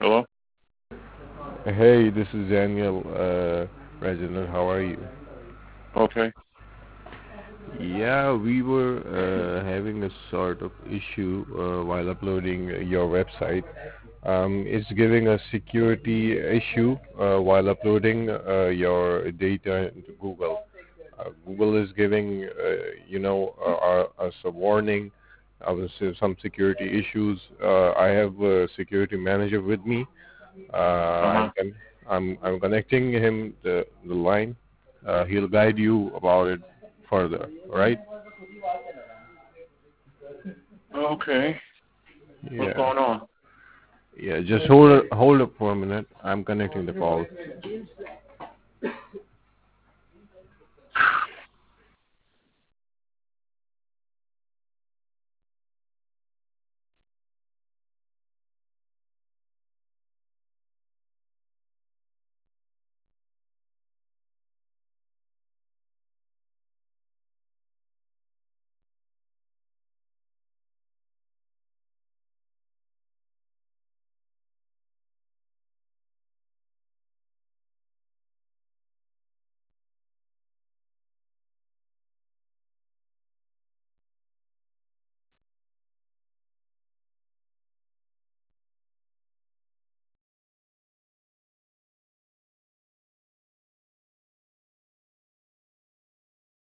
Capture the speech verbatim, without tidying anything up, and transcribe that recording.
Hello? Hey, this is Daniel, uh, Reginald. How are you? Okay. Yeah, we were uh, having a sort of issue uh, while uploading your website. Um, it's giving a security issue uh, while uploading uh, your data into Google. Uh, Google is giving, uh, you know, uh, uh, us a warning of s- some security issues. Uh, I have a security manager with me. Uh, Uh-huh. I'm con- I'm I'm connecting him the the line. Uh, he'll guide you about it further. All right? Okay. What's Yeah. going on? Yeah. Just hold it, hold up for a minute. I'm connecting the call.